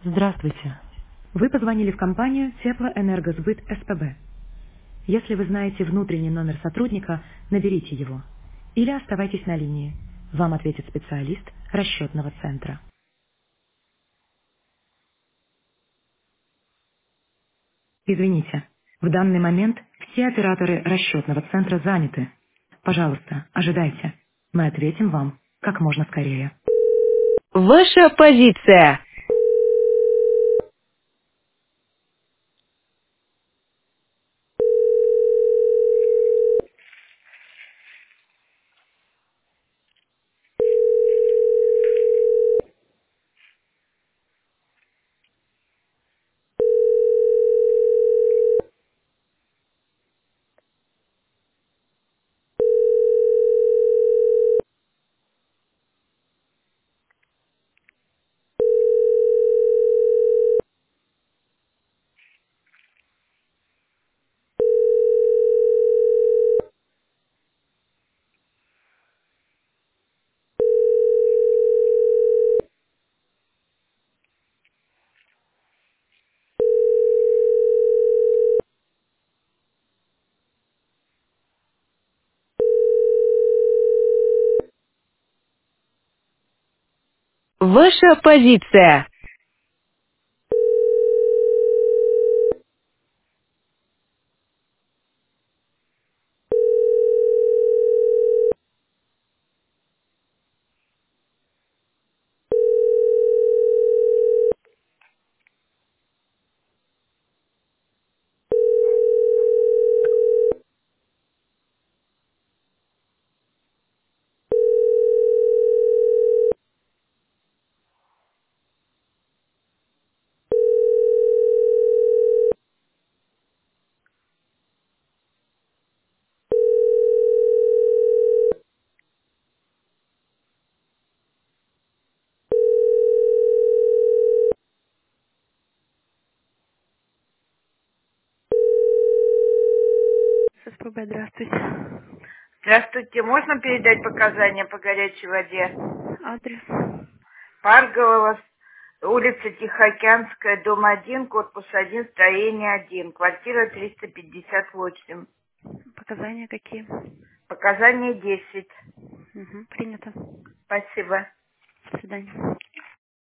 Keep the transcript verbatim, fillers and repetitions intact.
Здравствуйте. Вы позвонили в компанию Теплоэнергосбыт СПБ. Если вы знаете внутренний номер сотрудника, наберите его. Или оставайтесь на линии. Вам ответит специалист расчетного центра. Извините, в данный момент все операторы расчетного центра заняты. Пожалуйста, ожидайте. Мы ответим вам как можно скорее. Ваша позиция. Ваша позиция. СПБ, здравствуйте. Здравствуйте, можно передать показания по горячей воде? Адрес. Парголова, улица Тихоокеанская, дом один, корпус один, строение один, квартира триста пятьдесят восемь. Показания какие? Показания десять. Угу, принято. Спасибо. До свидания.